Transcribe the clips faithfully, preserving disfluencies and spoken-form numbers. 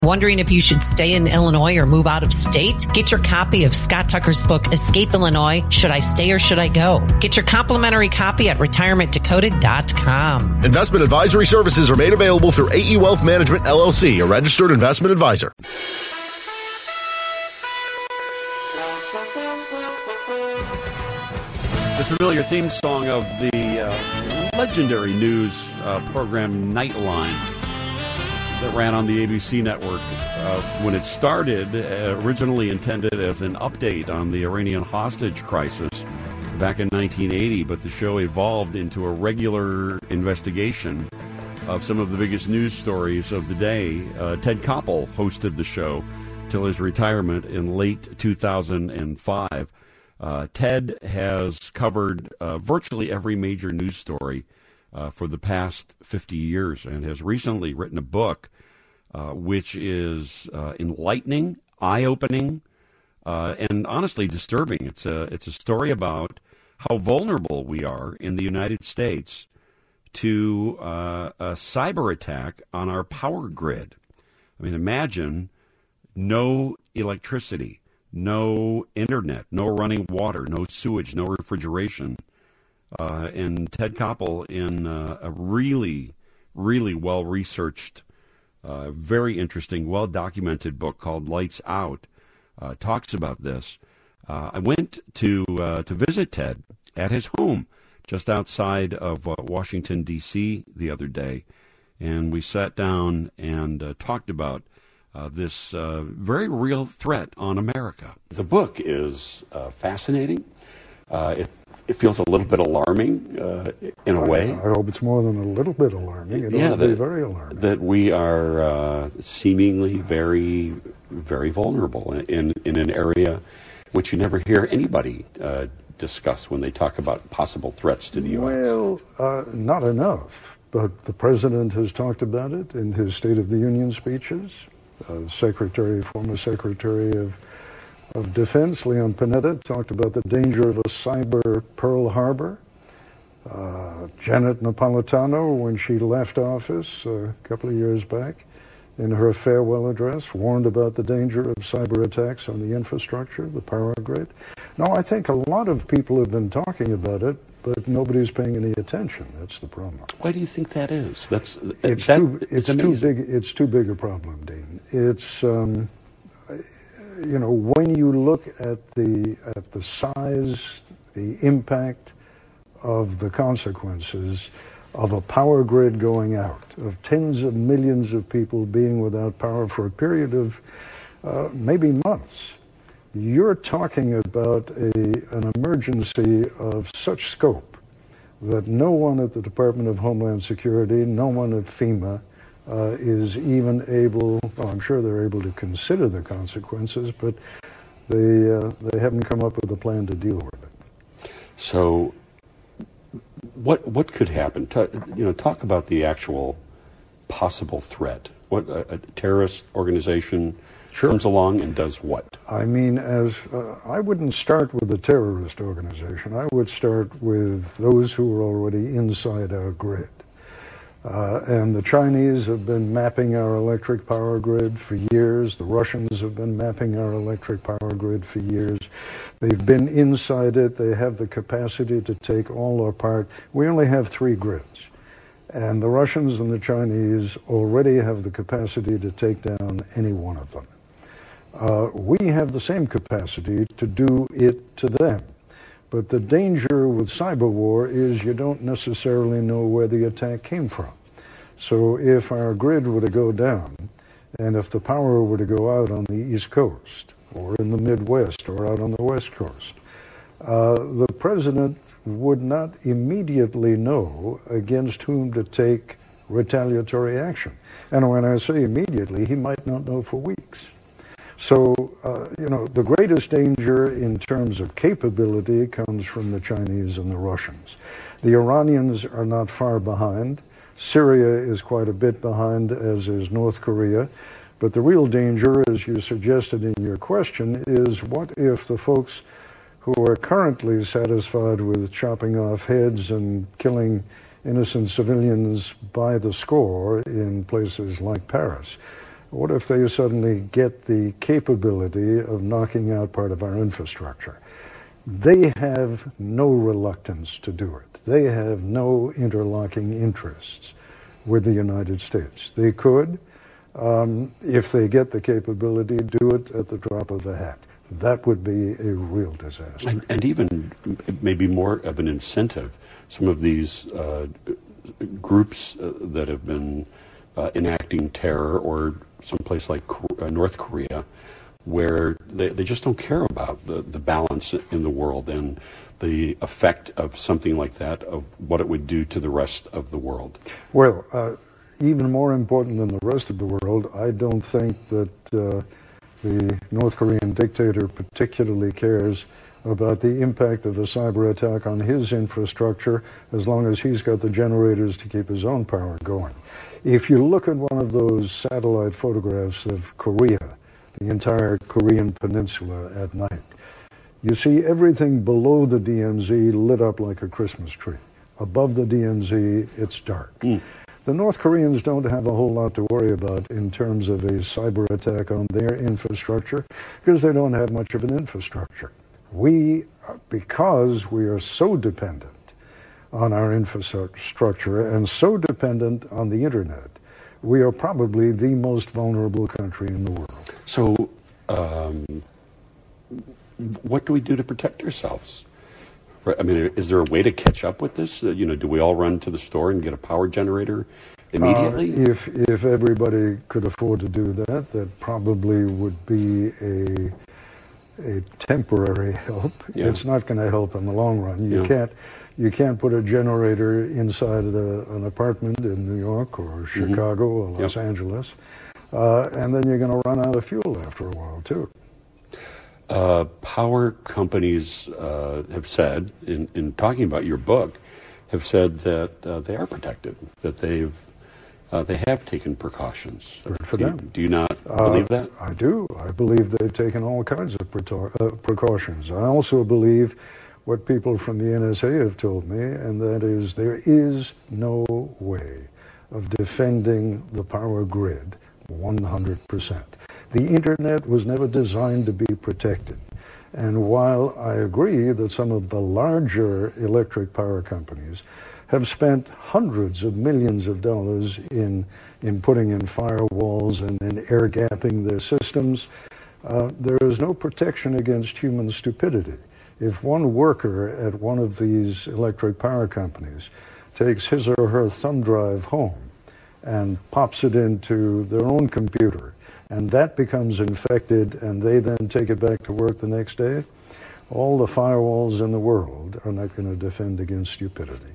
Wondering if you should stay in Illinois or move out of state? Get your copy of Scott Tucker's book, Escape Illinois, Should I Stay or Should I Go? Get your complimentary copy at retirement decoded dot com. Investment advisory services are made available through A E Wealth Management, L L C, a registered investment advisor. The familiar theme song of the uh, legendary news uh, program Nightline that ran on the A B C network uh, when it started, uh, originally intended as an update on the Iranian hostage crisis back in nineteen eighty, but the show evolved into a regular investigation of some of the biggest news stories of the day. Uh, Ted Koppel hosted the show till his retirement in late two thousand five. Uh, Ted has covered uh, virtually every major news story uh, for the past fifty years and has recently written a book uh, which is uh, enlightening, eye-opening, uh, and honestly disturbing. It's a, it's a story about how vulnerable we are in the United States to uh, a cyber attack on our power grid. I mean, imagine no electricity, no internet, no running water, no sewage, no refrigeration. Uh, and Ted Koppel, in uh, a really, really well-researched, uh, very interesting, well-documented book called Lights Out, uh, talks about this. Uh, I went to uh, to visit Ted at his home just outside of uh, Washington, D C the other day, and we sat down and uh, talked about Uh, this uh, very real threat on America. The book is uh, fascinating. Uh, it, it feels a little bit alarming uh, in a way. I hope it's more than a little bit alarming. It yeah, ought to be very alarming. That we are uh, seemingly very, very vulnerable in, in an area which you never hear anybody uh, discuss when they talk about possible threats to the U S. Well, uh, not enough. But the president has talked about it in his State of the Union speeches. Uh, the Secretary, former Secretary of, of Defense, Leon Panetta, talked about the danger of a cyber Pearl Harbor. Uh, Janet Napolitano, when she left office uh, a couple of years back, in her farewell address, warned about the danger of cyber attacks on the infrastructure, the power grid. No, I think a lot of people have been talking about it, but nobody's paying any attention. That's the problem. Why do you think that is? That's it's that, too it's too amazing. big. It's too big a problem, Dean. It's um, you know, when you look at the at the size, the impact of the consequences of a power grid going out, of tens of millions of people being without power for a period of uh, maybe months. You're talking about a, an emergency of such scope that no one at the Department of Homeland Security, no one at FEMA uh, is even able, well, I'm sure they're able to consider the consequences, but they, uh, they haven't come up with a plan to deal with it. So what what could happen? Ta- you know, talk about the actual possible threat. What a, a terrorist organization Sure. comes along and does what? I mean, as uh, I wouldn't start with a terrorist organization. I would start with those who are already inside our grid. Uh, and the Chinese have been mapping our electric power grid for years. The Russians have been mapping our electric power grid for years. They've been inside it. They have the capacity to take all apart. We only have three grids. And the Russians and the Chinese already have the capacity to take down any one of them. Uh, we have the same capacity to do it to them. But the danger with cyber war is you don't necessarily know where the attack came from. So if our grid were to go down, and if the power were to go out on the East Coast, or in the Midwest, or out on the West Coast, uh, the president would not immediately know against whom to take retaliatory action. And when I say immediately, he might not know for weeks. So, uh, you know, the greatest danger in terms of capability comes from the Chinese and the Russians. The Iranians are not far behind. Syria is quite a bit behind, as is North Korea. But the real danger, as you suggested in your question, is what if the folks who are currently satisfied with chopping off heads and killing innocent civilians by the score in places like Paris, What if they suddenly get the capability of knocking out part of our infrastructure? They have no reluctance to do it. They have no interlocking interests with the United States. They could, um, if they get the capability, do it at the drop of a hat. That would be a real disaster. And, and even maybe more of an incentive. Some of these uh, groups uh, that have been uh, enacting terror, or someplace like uh, North Korea, where they, they just don't care about the, the balance in the world and the effect of something like that, of what it would do to the rest of the world. Well, uh, even more important than the rest of the world, I don't think that uh, the North Korean dictator particularly cares about the impact of a cyber attack on his infrastructure, as long as he's got the generators to keep his own power going. If you look at one of those satellite photographs of Korea, the entire Korean peninsula at night, you see everything below the D M Z lit up like a Christmas tree. Above the D M Z, it's dark. Mm. The North Koreans don't have a whole lot to worry about in terms of a cyber attack on their infrastructure, because they don't have much of an infrastructure. We, because we are so dependent on our infrastructure and so dependent on the internet, we are probably the most vulnerable country in the world. So, um, what do we do to protect ourselves? I mean, is there a way to catch up with this? Uh, you know, do we all run to the store and get a power generator immediately? Uh, if if everybody could afford to do that, that probably would be a a temporary help. Yeah. It's not going to help in the long run. You yeah. can't you can't put a generator inside a, an apartment in New York or Chicago mm-hmm. or Los yep. Angeles, uh, and then you're going to run out of fuel after a while too. Uh, power companies uh, have said, in, in talking about your book, have said that uh, they are protected, that they've uh, they have taken precautions. Good for do them. You, do you not uh, believe that? I do. I believe they've taken all kinds of preto- uh, precautions. I also believe what people from the N S A have told me, and that is there is no way of defending the power grid one hundred percent. The Internet was never designed to be protected. And while I agree that some of the larger electric power companies have spent hundreds of millions of dollars in, in putting in firewalls and in air gapping their systems, uh, there is no protection against human stupidity. If one worker at one of these electric power companies takes his or her thumb drive home and pops it into their own computer, and that becomes infected, and they then take it back to work the next day, all the firewalls in the world are not going to defend against stupidity.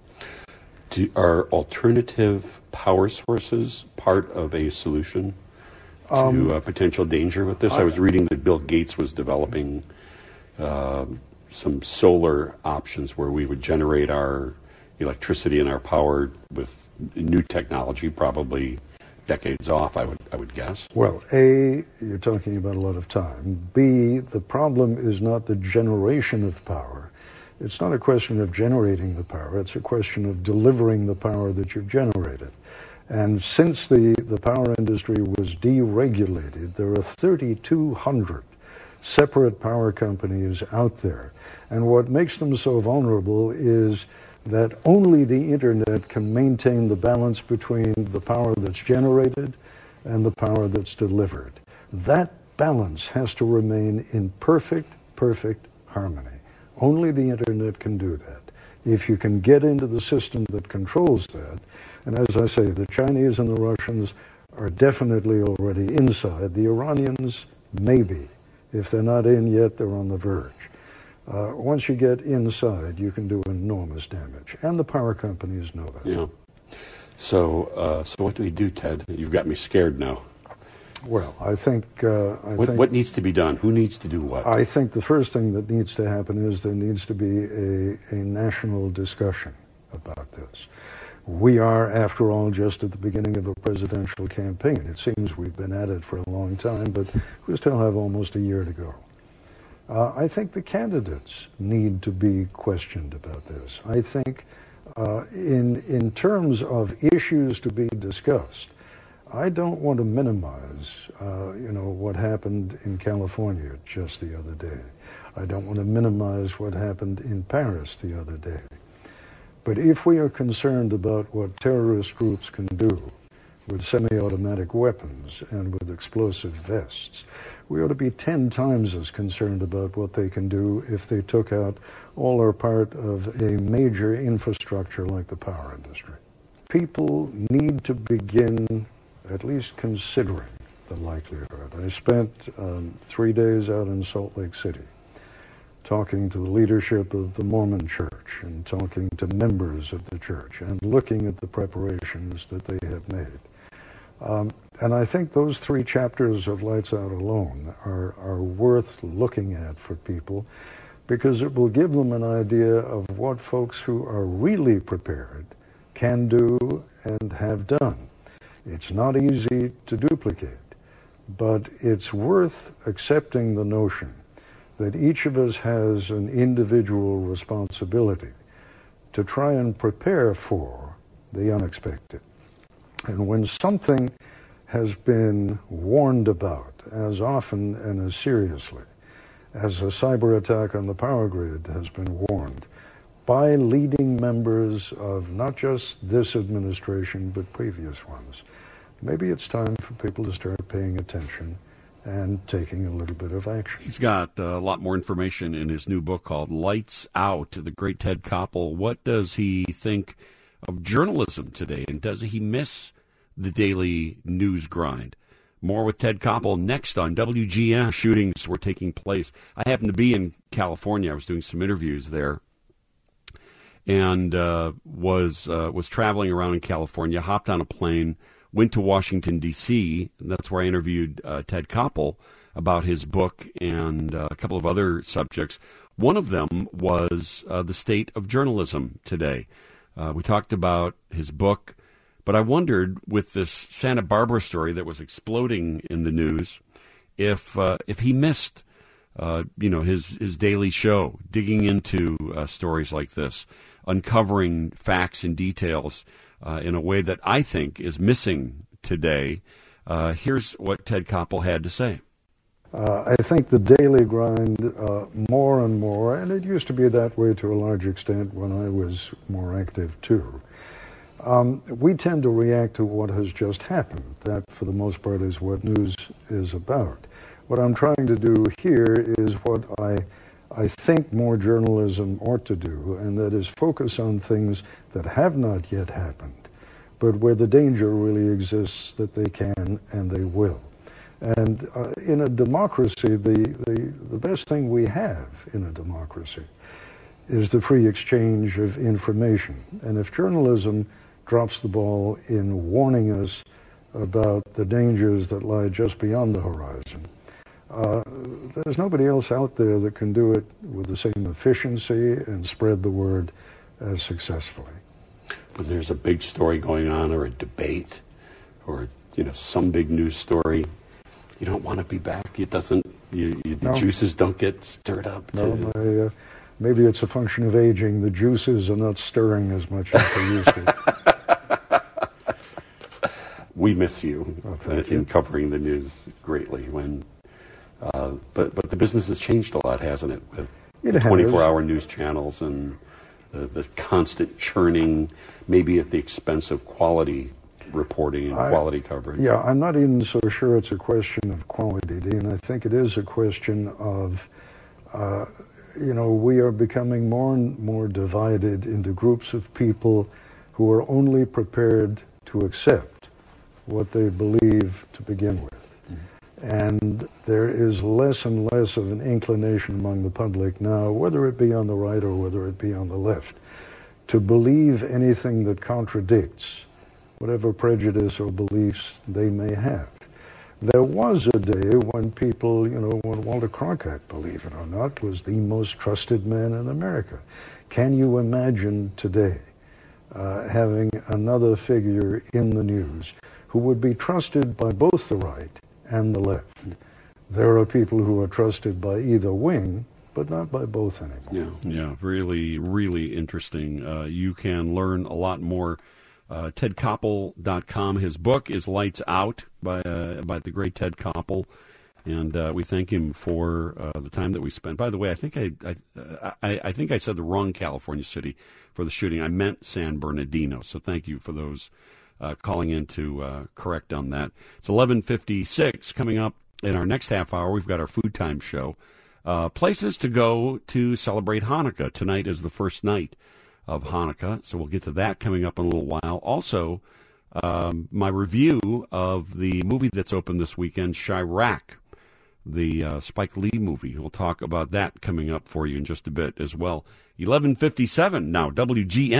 Do, are alternative power sources part of a solution to um, uh, potential danger with this? I, I was reading that Bill Gates was developing uh, some solar options where we would generate our electricity and our power with new technology, probably decades off, I would I would guess. Well, A, you're talking about a lot of time. B, the problem is not the generation of power. It's not a question of generating the power. It's a question of delivering the power that you've generated. And since the, the power industry was deregulated, there are thirty-two hundred separate power companies out there. And what makes them so vulnerable is that only the Internet can maintain the balance between the power that's generated and the power that's delivered. That balance has to remain in perfect, perfect harmony. Only the Internet can do that. If you can get into the system that controls that, and as I say, the Chinese and the Russians are definitely already inside. The Iranians, maybe. If they're not in yet, they're on the verge. Uh, once you get inside, you can do enormous damage, and the power companies know that. Yeah. So, uh, so what do we do, Ted? You've got me scared now. Well, I think. Uh, I what, think what needs to be done? Who needs to do what? I think the first thing that needs to happen is there needs to be a, a national discussion about this. We are, after all, just at the beginning of a presidential campaign. It seems we've been at it for a long time, but we still have almost a year to go. Uh, I think the candidates need to be questioned about this. I think uh, in in terms of issues to be discussed, I don't want to minimize, uh, you know, what happened in California just the other day. I don't want to minimize what happened in Paris the other day. But if we are concerned about what terrorist groups can do with semi-automatic weapons and with explosive vests, we ought to be ten times as concerned about what they can do if they took out all or part of a major infrastructure like the power industry. People need to begin at least considering the likelihood. I spent um, three days out in Salt Lake City talking to the leadership of the Mormon Church and talking to members of the church and looking at the preparations that they have made. Um, and I think those three chapters of Lights Out alone are, are worth looking at for people, because it will give them an idea of what folks who are really prepared can do and have done. It's not easy to duplicate, but it's worth accepting the notion that each of us has an individual responsibility to try and prepare for the unexpected. And when something has been warned about as often and as seriously as a cyber attack on the power grid has been warned by leading members of not just this administration but previous ones, maybe it's time for people to start paying attention and taking a little bit of action. He's got a lot more information in his new book called Lights Out, the great Ted Koppel. What does he think of journalism today, and does he miss the daily news grind? More with Ted Koppel next on W G N. Shootings were taking place. I happened to be in California. I was doing some interviews there, and uh, was uh, was traveling around in California, hopped on a plane, went to Washington, D C, and that's where I interviewed uh, Ted Koppel about his book and uh, a couple of other subjects. One of them was uh, the state of journalism today. Uh, we talked about his book, but I wondered, with this Santa Barbara story that was exploding in the news, if uh, if he missed, uh, you know, his his daily show, digging into uh, stories like this, uncovering facts and details uh, in a way that I think is missing today. Uh, here's what Ted Koppel had to say. Uh, I think the daily grind, uh, more and more, and it used to be that way to a large extent when I was more active too, um, we tend to react to what has just happened. That, for the most part, is what news is about. What I'm trying to do here is what I, I think more journalism ought to do, and that is focus on things that have not yet happened, but where the danger really exists that they can and they will. And uh, in a democracy, the, the, the best thing we have in a democracy is the free exchange of information. And if journalism drops the ball in warning us about the dangers that lie just beyond the horizon, uh, there's nobody else out there that can do it with the same efficiency and spread the word as successfully. When there's a big story going on, or a debate, or you know some big news story, you don't want to be back. It doesn't. You, you, the no. juices don't get stirred up. No, my, uh, maybe it's a function of aging. The juices are not stirring as much as they used to. We miss you, oh, uh, you in covering the news greatly. When, uh, but but the business has changed a lot, hasn't it? With it the twenty-four hour news channels and the, the constant churning, maybe at the expense of quality reporting and I, quality coverage. Yeah, I'm not even so sure it's a question of quality, Dean. I think it is a question of, uh, you know, we are becoming more and more divided into groups of people who are only prepared to accept what they believe to begin with. Mm-hmm. And there is less and less of an inclination among the public now, whether it be on the right or whether it be on the left, to believe anything that contradicts whatever prejudice or beliefs they may have. There was a day when people, you know, when Walter Cronkite, believe it or not, was the most trusted man in America. Can you imagine today uh, having another figure in the news who would be trusted by both the right and the left? There are people who are trusted by either wing, but not by both anymore. Yeah, yeah, really, really interesting. Uh, you can learn a lot more uh, ted koppel dot com. His book is Lights Out by uh, by the great Ted Koppel, and uh, we thank him for uh, the time that we spent. By the way, I think I I, I I think I said the wrong California city for the shooting. I meant San Bernardino. So thank you for those uh, calling in to uh, correct on that. It's eleven fifty-six. Coming up in our next half hour, we've got our Food Time show. Uh, places to go to celebrate Hanukkah. Tonight is the first night of Hanukkah, so we'll get to that coming up in a little while. Also, um, my review of the movie that's open this weekend, Chirac, the uh, Spike Lee movie. We'll talk about that coming up for you in just a bit as well. eleven fifty-seven now, W G N.